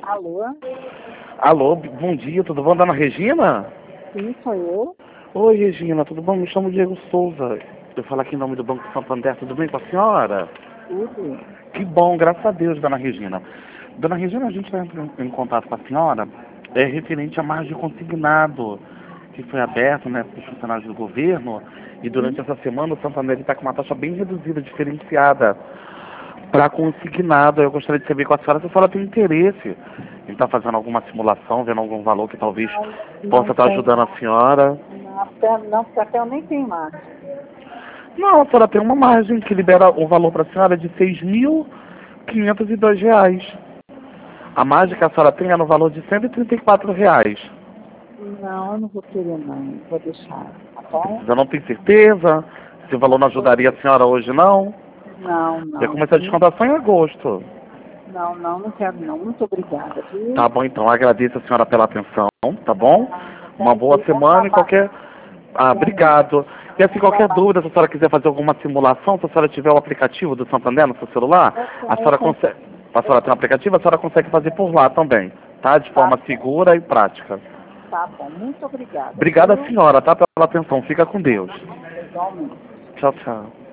Alô? Alô, bom dia, tudo bom, dona Regina? Sim, sou eu. Oi, Regina, tudo bom? Me chamo Diego Souza. Eu falo aqui em nome do Banco Santander, tudo bem com a senhora? Tudo. Que bom, graças a Deus, dona Regina. Dona Regina, a gente está entrando em contato com a senhora, referente à margem consignado, que foi aberto, né, para os funcionários do governo, e durante essa semana o Santander está com uma taxa bem reduzida, diferenciada, para consignado. Eu gostaria de saber com a senhora se a senhora tem interesse em estar fazendo alguma simulação, vendo algum valor que talvez Não possa estar tem. ajudando a senhora. Não, porque até eu nem tenho mais. Não, a senhora tem uma margem que libera o valor para a senhora de R$ 6.502. A margem que a senhora tem é no valor de R$ 134. Não, eu não vou querer não. Vou deixar, tá bom? Você não tem certeza? Se o valor não ajudaria a senhora hoje, não? Não, Ia não. começar a descontação em agosto. Não, não, não quero não. Muito obrigada, viu? Tá bom, então. Agradeço a senhora pela atenção, tá bom? Uma Thank boa you. Bom semana e trabalho. qualquer... Ah, obrigado. E assim, Bom qualquer trabalho. dúvida, se a senhora quiser fazer alguma simulação, se a senhora tiver o aplicativo do Santander no seu celular, a Eu senhora tenho. consegue... A senhora tem um aplicativo, a senhora consegue fazer por lá também, tá? De Tá, forma segura e prática. tá bom. Muito obrigada, Obrigada, viu? senhora, tá? Pela atenção. Fica com Deus. Igualmente. Tchau, tchau.